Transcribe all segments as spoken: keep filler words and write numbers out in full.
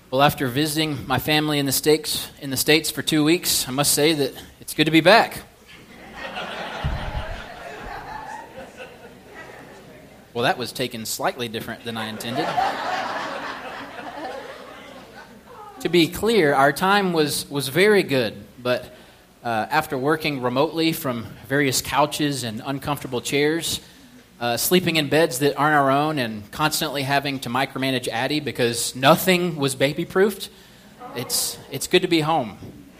Well, after visiting my family in the States, in the States for two weeks, I must say that it's good to be back. Well, that was taken slightly different than I intended. To be clear, our time was, was very good, but uh, after working remotely from various couches and uncomfortable chairs, Uh, sleeping in beds that aren't our own, and constantly having to micromanage Addie because nothing was baby-proofed, it's it's good to be home.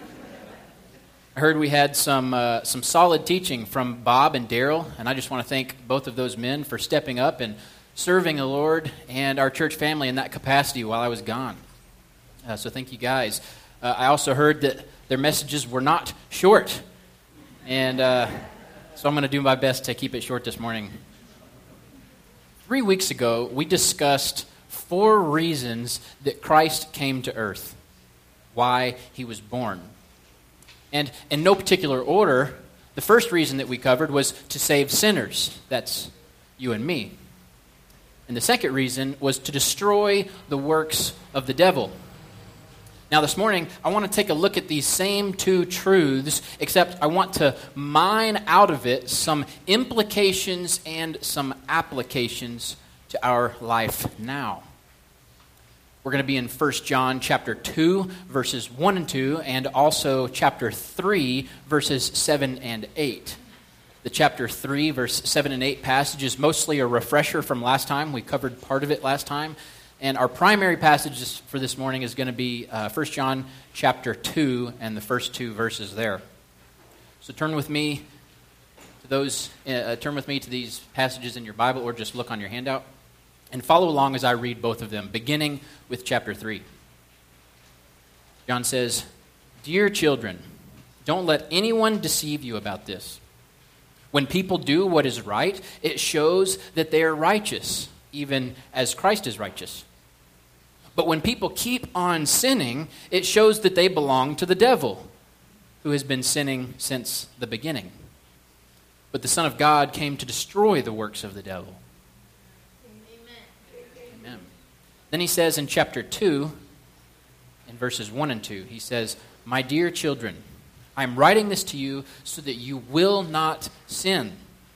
I heard we had some uh, some solid teaching from Bob and Daryl, and I just want to thank both of those men for stepping up and serving the Lord and our church family in that capacity while I was gone. Uh, so thank you guys. Uh, I also heard that their messages were not short, and uh, so I'm going to do my best to keep it short this morning. Three weeks ago, we discussed four reasons that Christ came to earth, why he was born. And in no particular order, the first reason that we covered was to save sinners. That's you and me. And the second reason was to destroy the works of the devil. Now this morning, I want to take a look at these same two truths, except I want to mine out of it some implications and some applications to our life now. We're going to be in First John chapter two, verses one and two, and also chapter three, verses seven and eight. The chapter three, verse seven and eight passage is mostly a refresher from last time. We covered part of it last time. And our primary passage for this morning is going to be uh, First John chapter two and the first two verses there. So turn with me to those. Uh, turn with me to these passages in your Bible, or just look on your handout, and follow along as I read both of them, beginning with chapter three. John says, "Dear children, don't let anyone deceive you about this. When people do what is right, it shows that they are righteous, even as Christ is righteous. But when people keep on sinning, it shows that they belong to the devil, who has been sinning since the beginning. But the Son of God came to destroy the works of the devil." Amen. Amen. Then he says in chapter two, in verses one and two, he says, "My dear children, I am writing this to you so that you will not sin.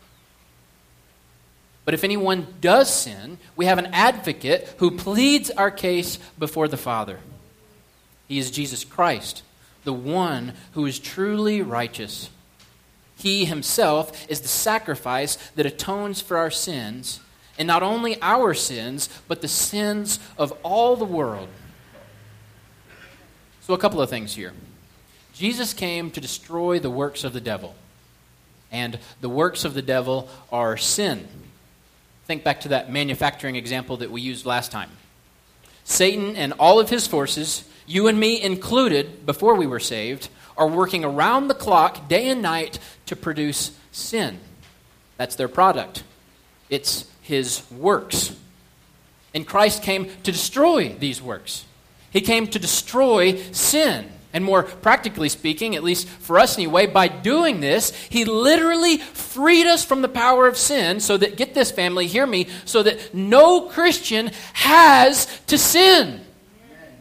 But if anyone does sin, we have an advocate who pleads our case before the Father. He is Jesus Christ, the one who is truly righteous. He himself is the sacrifice that atones for our sins, and not only our sins, but the sins of all the world." So a couple of things here. Jesus came to destroy the works of the devil, and the works of the devil are sin. Think back to that manufacturing example that we used last time. Satan and all of his forces, you and me included, before we were saved, are working around the clock, day and night, to produce sin. That's their product. It's his works. And Christ came to destroy these works. He came to destroy sin. And more practically speaking, at least for us anyway, by doing this, he literally freed us from the power of sin so that, get this family, hear me, so that no Christian has to sin. Amen.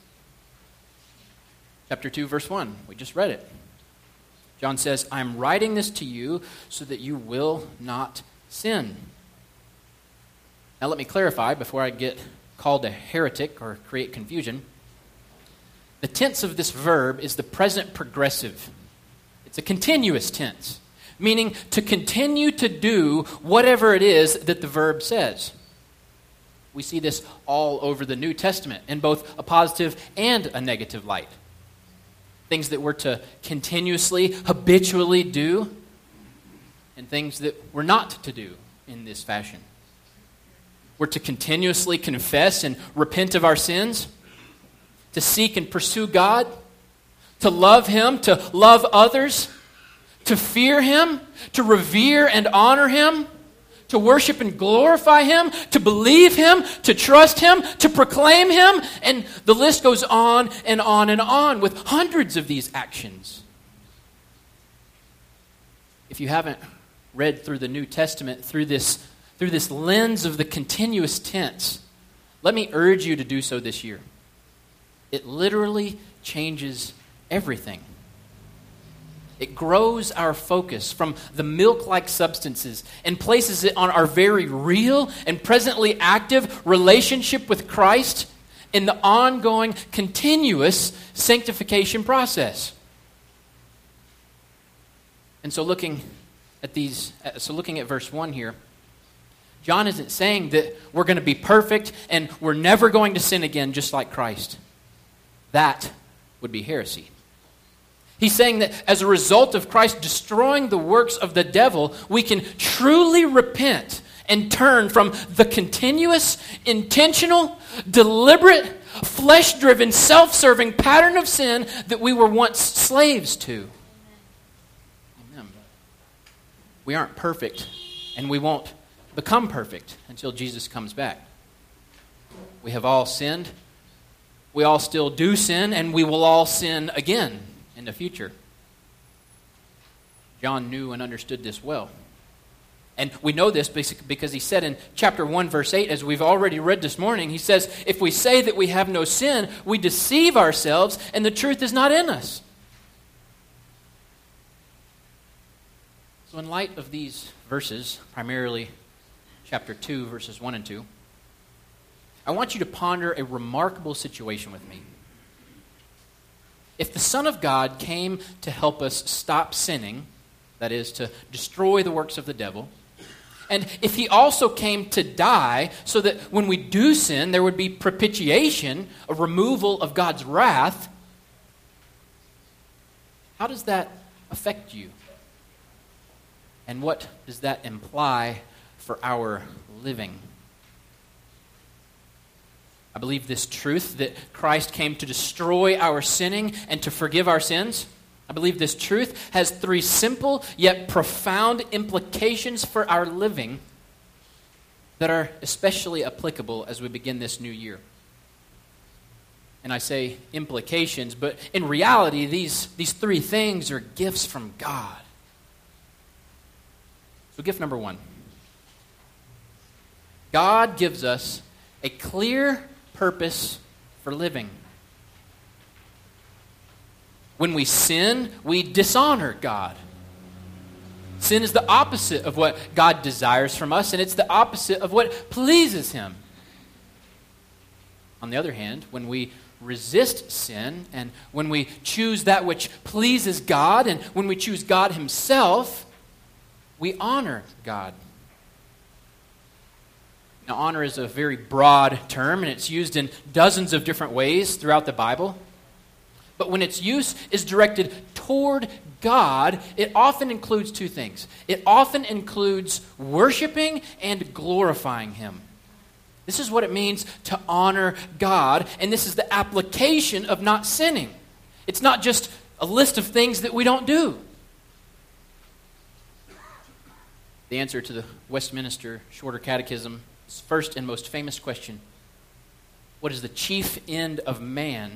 Chapter two, verse one, we just read it. John says, "I am writing this to you so that you will not sin." Now let me clarify before I get called a heretic or create confusion. The tense of this verb is the present progressive. It's a continuous tense, meaning to continue to do whatever it is that the verb says. We see this all over the New Testament in both a positive and a negative light. Things that we're to continuously, habitually do, and things that we're not to do in this fashion. We're to continuously confess and repent of our sins, to seek and pursue God, to love him, to love others, to fear him, to revere and honor him, to worship and glorify him, to believe him, to trust him, to proclaim him, and the list goes on and on and on with hundreds of these actions. If you haven't read through the New Testament through this, through this lens of the continuous tense, let me urge you to do so this year. it literally changes everything. It grows our focus from the milk-like substances and places it on our very real and presently active relationship with Christ in the ongoing, continuous sanctification process. And so looking at these, so looking at verse one here, John isn't saying that we're going to be perfect and we're never going to sin again just like Christ. That would be heresy. He's saying that as a result of Christ destroying the works of the devil, we can truly repent and turn from the continuous, intentional, deliberate, flesh-driven, self-serving pattern of sin that we were once slaves to. Amen. We aren't perfect, and we won't become perfect until Jesus comes back. We have all sinned. We all still do sin, and we will all sin again in the future. John knew and understood this well. And we know this because he said in chapter one, verse eight, as we've already read this morning, he says, if we say that we have no sin, we deceive ourselves, and the truth is not in us. So in light of these verses, primarily chapter two, verses one and two, I want you to ponder a remarkable situation with me. If the Son of God came to help us stop sinning, that is, to destroy the works of the devil, and if he also came to die so that when we do sin, there would be propitiation, a removal of God's wrath, how does that affect you? And what does that imply for our living? I believe this truth that Christ came to destroy our sinning and to forgive our sins. I believe this truth has three simple yet profound implications for our living that are especially applicable as we begin this new year. And I say implications, but in reality, these, these three things are gifts from God. So gift number one. God gives us a clear purpose for living. When we sin, we dishonor God. Sin is the opposite of what God desires from us, and it's the opposite of what pleases Him. On the other hand, when we resist sin, and when we choose that which pleases God, and when we choose God Himself, we honor God. Now, honor is a very broad term, and it's used in dozens of different ways throughout the Bible. But when its use is directed toward God, it often includes two things. It often includes worshiping and glorifying Him. This is what it means to honor God, and this is the application of not sinning. It's not just a list of things that we don't do. The answer to the Westminster Shorter Catechism, first and most famous question: what is the chief end of man?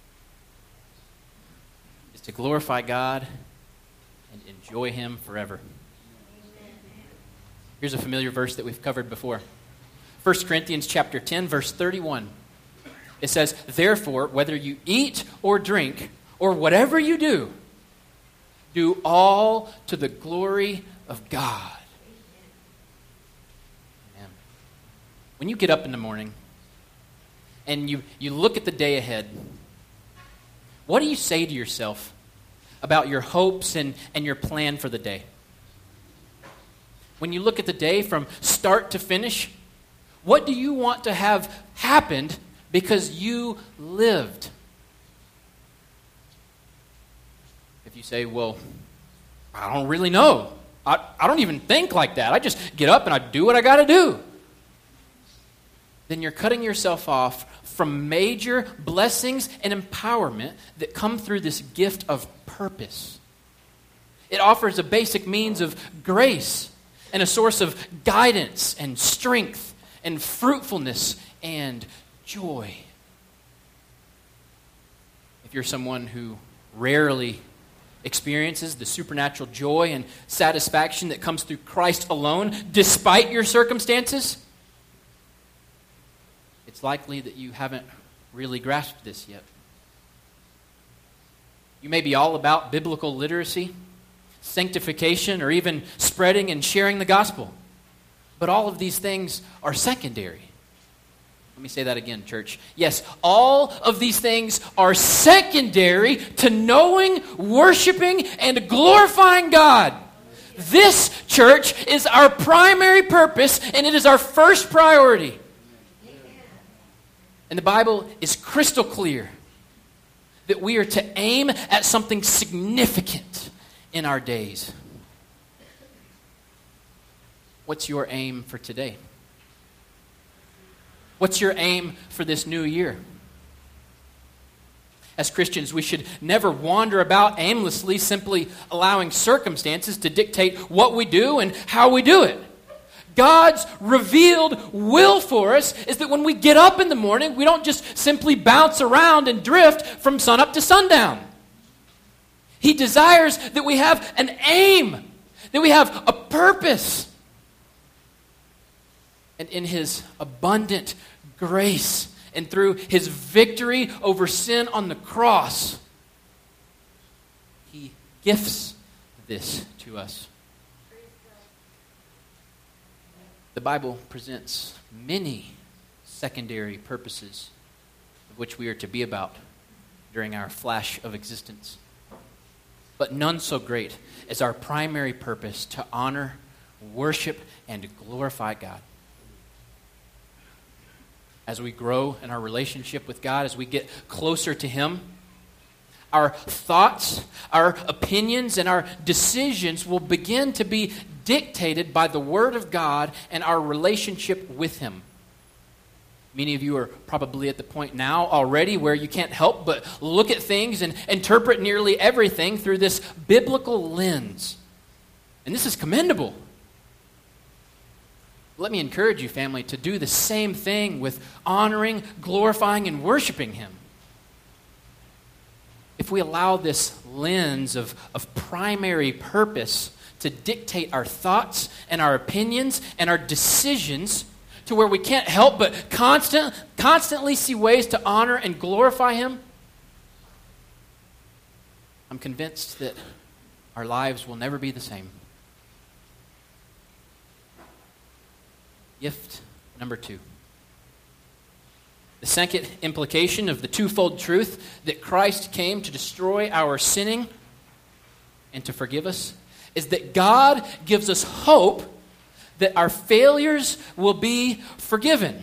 Is to glorify God and enjoy Him forever. Here's a familiar verse that we've covered before. First Corinthians chapter ten, verse thirty-one. It says, "Therefore, whether you eat or drink, or whatever you do, do all to the glory of God." When you get up in the morning and you, you look at the day ahead, what do you say to yourself about your hopes and, and your plan for the day? When you look at the day from start to finish, what do you want to have happened because you lived? If you say, well, I don't really know. I, I don't even think like that. I just get up and I do what I got to do. Then you're cutting yourself off from major blessings and empowerment that come through this gift of purpose. It offers a basic means of grace and a source of guidance and strength and fruitfulness and joy. If you're someone who rarely experiences the supernatural joy and satisfaction that comes through Christ alone, despite your circumstances, it's likely that you haven't really grasped this yet. You may be all about biblical literacy, sanctification, or even spreading and sharing the gospel. But all of these things are secondary. Let me say that again, church. Yes, all of these things are secondary to knowing, worshiping, and glorifying God. This, church, is our primary purpose, and it is our first priority. And the Bible is crystal clear that we are to aim at something significant in our days. What's your aim for today? What's your aim for this new year? As Christians, we should never wander about aimlessly, simply allowing circumstances to dictate what we do and how we do it. God's revealed will for us is that when we get up in the morning, we don't just simply bounce around and drift from sunup to sundown. He desires that we have an aim, that we have a purpose. And in His abundant grace and through His victory over sin on the cross, He gifts this to us. The Bible presents many secondary purposes of which we are to be about during our flash of existence, but none so great as our primary purpose to honor, worship, and glorify God. As we grow in our relationship with God, as we get closer to Him, our thoughts, our opinions, and our decisions will begin to be dictated by the Word of God and our relationship with Him. Many of you are probably at the point now already where you can't help but look at things and interpret nearly everything through this biblical lens. And this is commendable. Let me encourage you, family, to do the same thing with honoring, glorifying, and worshiping Him. If we allow this lens of, of primary purpose to dictate our thoughts and our opinions and our decisions to where we can't help but constant, constantly see ways to honor and glorify Him, I'm convinced that our lives will never be the same. Gift number two. The second implication of the twofold truth that Christ came to destroy our sinning and to forgive us is that God gives us hope that our failures will be forgiven.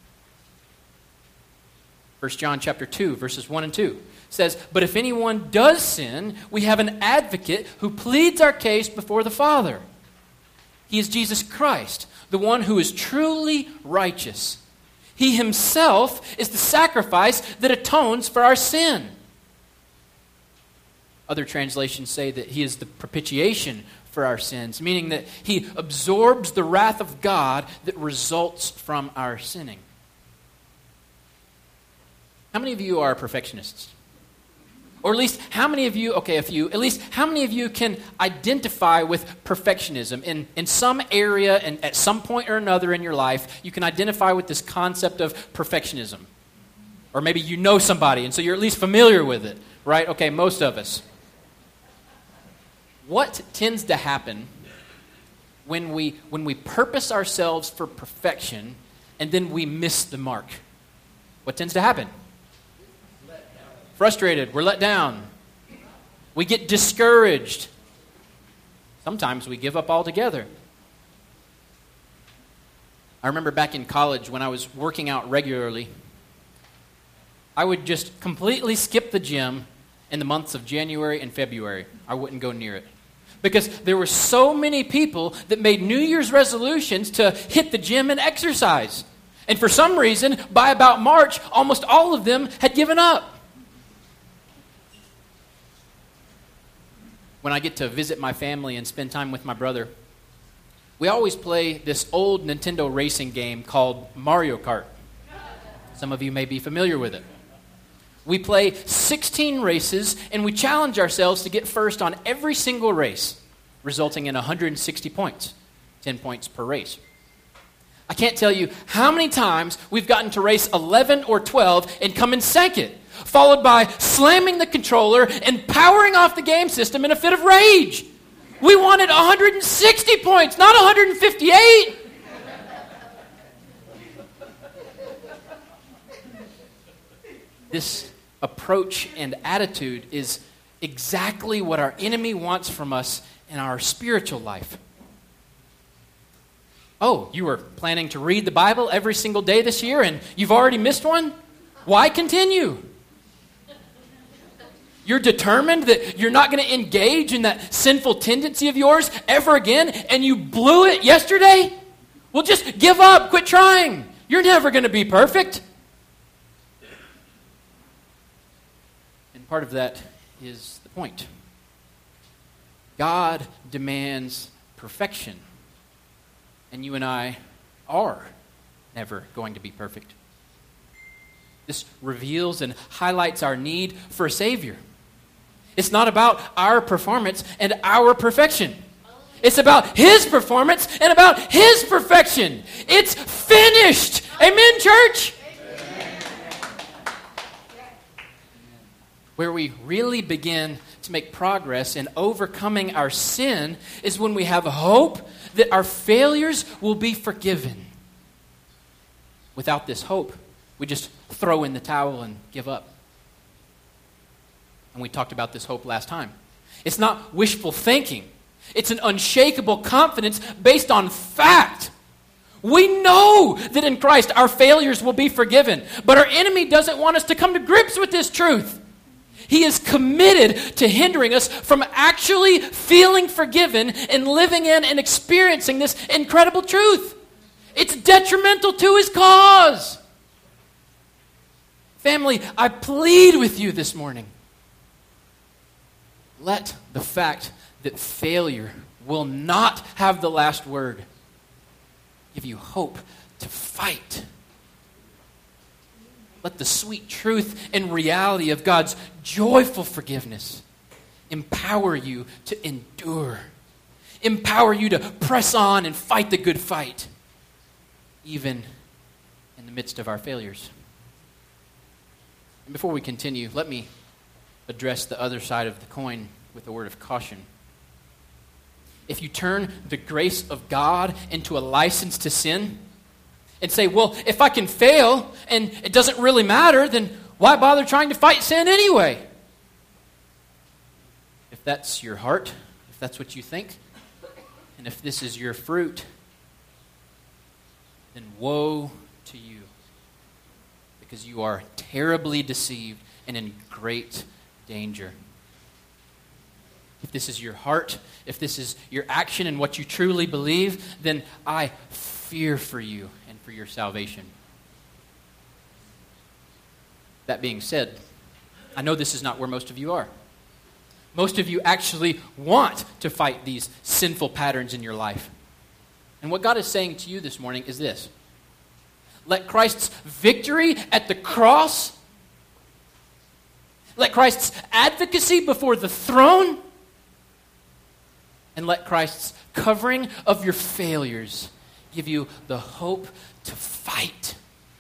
First John chapter two, verses one and two says, "But if anyone does sin, we have an advocate who pleads our case before the Father. He is Jesus Christ, the one who is truly righteous. He Himself is the sacrifice that atones for our sin." Other translations say that He is the propitiation for our sins, meaning that He absorbs the wrath of God that results from our sinning. How many of you are perfectionists? Or at least how many of you, okay, a few, at least how many of you can identify with perfectionism in, in some area and at some point or another in your life, you can identify with this concept of perfectionism. Or maybe you know somebody and so you're at least familiar with it, right? Okay, most of us. What tends to happen when we when we purpose ourselves for perfection and then we miss the mark? What tends to happen? Frustrated, we're let down. We get discouraged. Sometimes we give up altogether. I remember back in college when I was working out regularly, I would just completely skip the gym in the months of January and February. I wouldn't go near it. Because there were so many people that made New Year's resolutions to hit the gym and exercise. And for some reason, by about March, almost all of them had given up. When I get to visit my family and spend time with my brother, we always play this old Nintendo racing game called Mario Kart. Some of you may be familiar with it. We play sixteen races, and we challenge ourselves to get first on every single race, resulting in one hundred sixty points, ten points per race. I can't tell you how many times we've gotten to race eleven or twelve and come in second. followed by slamming the controller and powering off the game system in a fit of rage. We wanted one hundred sixty points, not one hundred fifty-eight. This approach and attitude is exactly what our enemy wants from us in our spiritual life. Oh, you were planning to read the Bible every single day this year and you've already missed one? Why continue? You're determined that you're not going to engage in that sinful tendency of yours ever again, and you blew it yesterday? Well, just give up. Quit trying. You're never going to be perfect. And part of that is the point. God demands perfection, and you and I are never going to be perfect. This reveals and highlights our need for a Savior. It's not about our performance and our perfection. It's about His performance and about His perfection. It's finished. Amen, church? Amen. Where we really begin to make progress in overcoming our sin is when we have hope that our failures will be forgiven. Without this hope, we just throw in the towel and give up. And we talked about this hope last time. It's not wishful thinking. It's an unshakable confidence based on fact. We know that in Christ our failures will be forgiven, but our enemy doesn't want us to come to grips with this truth. He is committed to hindering us from actually feeling forgiven and living in and experiencing this incredible truth. It's detrimental to his cause. Family, I plead with you this morning. Let the fact that failure will not have the last word give you hope to fight. Let the sweet truth and reality of God's joyful forgiveness empower you to endure. Empower you to press on and fight the good fight, even in the midst of our failures. And before we continue, let me address the other side of the coin with a word of caution. If you turn the grace of God into a license to sin and say, well, if I can fail and it doesn't really matter, then why bother trying to fight sin anyway? If that's your heart, if that's what you think, and if this is your fruit, then woe to you, because you are terribly deceived and in great danger. If this is your heart, if this is your action and what you truly believe, then I fear for you and for your salvation. That being said, I know this is not where most of you are. Most of you actually want to fight these sinful patterns in your life. And what God is saying to you this morning is this: let Christ's victory at the cross, let Christ's advocacy before the throne, and let Christ's covering of your failures give you the hope to fight.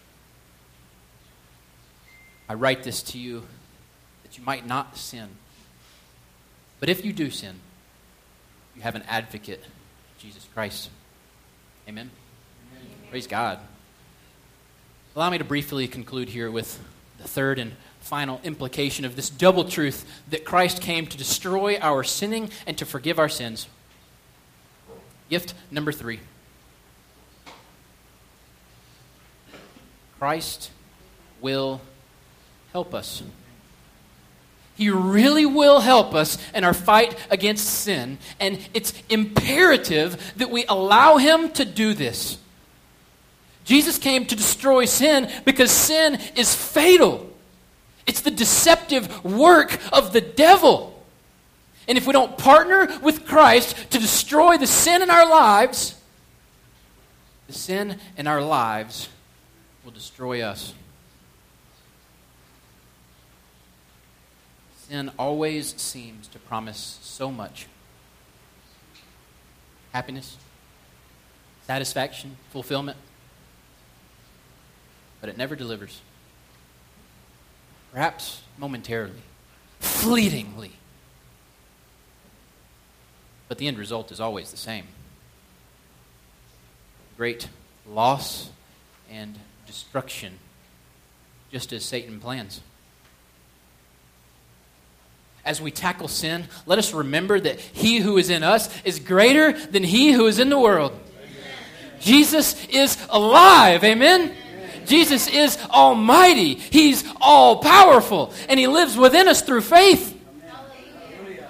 I write this to you that you might not sin. But if you do sin, you have an advocate, Jesus Christ. Amen? Amen. Praise God. Allow me to briefly conclude here with the third and final implication of this double truth that Christ came to destroy our sinning and to forgive our sins. Gift number three. Christ will help us. He really will help us in our fight against sin, and it's imperative that we allow Him to do this. Jesus came to destroy sin because sin is fatal. It's the deceptive work of the devil. And if we don't partner with Christ to destroy the sin in our lives, the sin in our lives will destroy us. Sin always seems to promise so much. Happiness, satisfaction, fulfillment. But it never delivers. perhaps momentarily, fleetingly. But the end result is always the same. Great loss and destruction, just as Satan plans. As we tackle sin, let us remember that he who is in us is greater than he who is in the world. Amen. Jesus is alive. Amen? Amen? Jesus is almighty. He's all-powerful. And he lives within us through faith. Amen.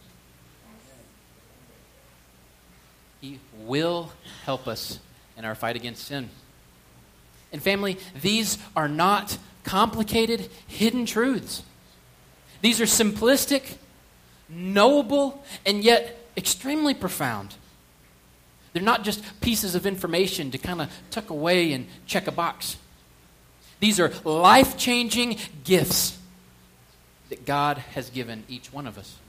He will help us in our fight against sin. And family, these are not complicated, hidden truths. These are simplistic, knowable, and yet extremely profound. They're not just pieces of information to kind of tuck away and check a box. These are life-changing gifts that God has given each one of us.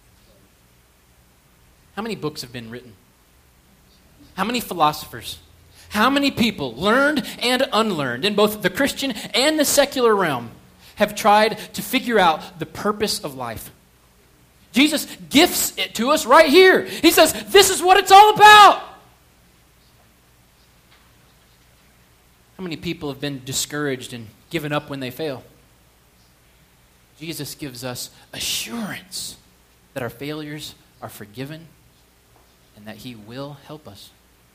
How many books have been written? How many philosophers? How many people, learned and unlearned, in both the Christian and the secular realm, have tried to figure out the purpose of life? Jesus gifts it to us right here. He says, this is what it's all about. How many people have been discouraged and given up when they fail? Jesus gives us assurance that our failures are forgiven and that he will help us.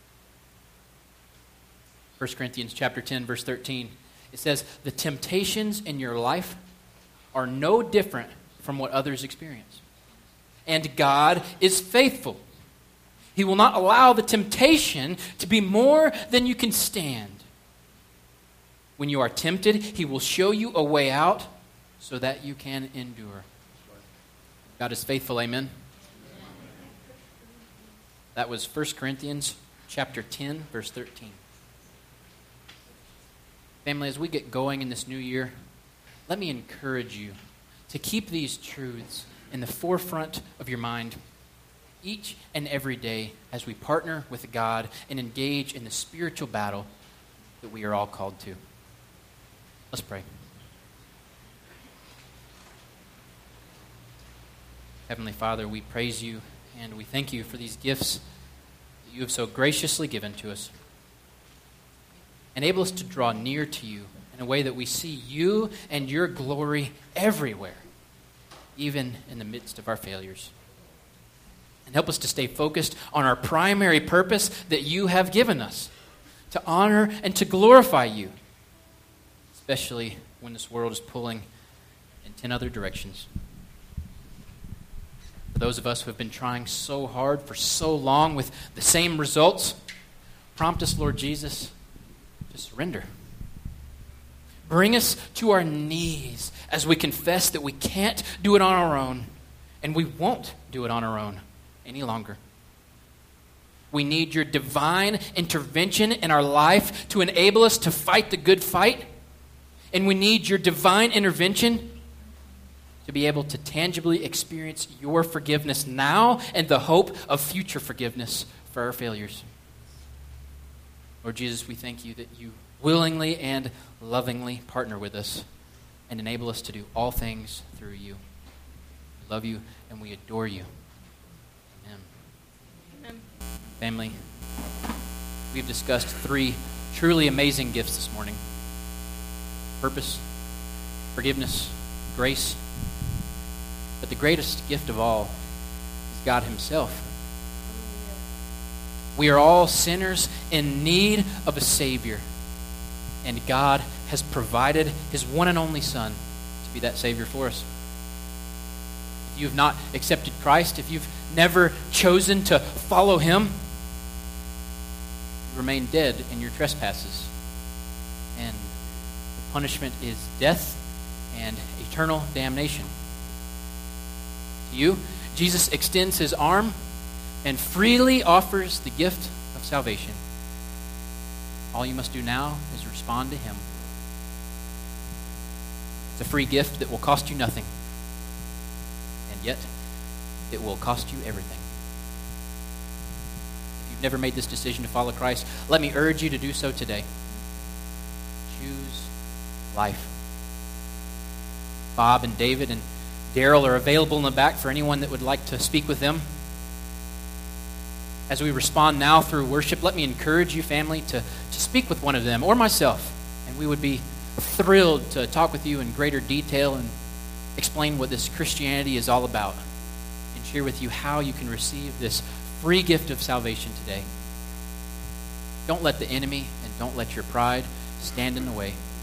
First Corinthians chapter ten, verse thirteen. It says, the temptations in your life are no different from what others experience. And God is faithful. He will not allow the temptation to be more than you can stand. When you are tempted, he will show you a way out so that you can endure. God is faithful, amen? That was First Corinthians chapter ten, verse thirteen. Family, as we get going in this new year, let me encourage you to keep these truths in the forefront of your mind each and every day as we partner with God and engage in the spiritual battle that we are all called to. Let's pray. Heavenly Father, we praise you and we thank you for these gifts that you have so graciously given to us. Enable us to draw near to you in a way that we see you and your glory everywhere, even in the midst of our failures. And help us to stay focused on our primary purpose that you have given us, to honor and to glorify you, especially when this world is pulling in ten other directions. For those of us who have been trying so hard for so long with the same results, prompt us, Lord Jesus, to surrender. Bring us to our knees as we confess that we can't do it on our own, and we won't do it on our own any longer. We need your divine intervention in our life to enable us to fight the good fight, and we need your divine intervention to be able to tangibly experience your forgiveness now and the hope of future forgiveness for our failures. Lord Jesus, we thank you that you willingly and lovingly partner with us and enable us to do all things through you. We love you and we adore you. Amen. Amen. Family, we've discussed three truly amazing gifts this morning. Purpose, forgiveness, grace. But the greatest gift of all is God himself. We are all sinners in need of a Savior. And God has provided his one and only Son to be that Savior for us. If you have not accepted Christ, if you've never chosen to follow him, you remain dead in your trespasses. And the punishment is death and eternal damnation. To you, Jesus extends his arm and freely offers the gift of salvation. All you must do now is respond to him. It's a free gift that will cost you nothing, and yet it will cost you everything. If you've never made this decision to follow Christ, let me urge you to do so today. Choose life. Bob and David and Daryl are available in the back for anyone that would like to speak with them. As we respond now through worship, let me encourage you, family, to, to speak with one of them or myself, and we would be thrilled to talk with you in greater detail and explain what this Christianity is all about and share with you how you can receive this free gift of salvation today. Don't let the enemy and don't let your pride stand in the way.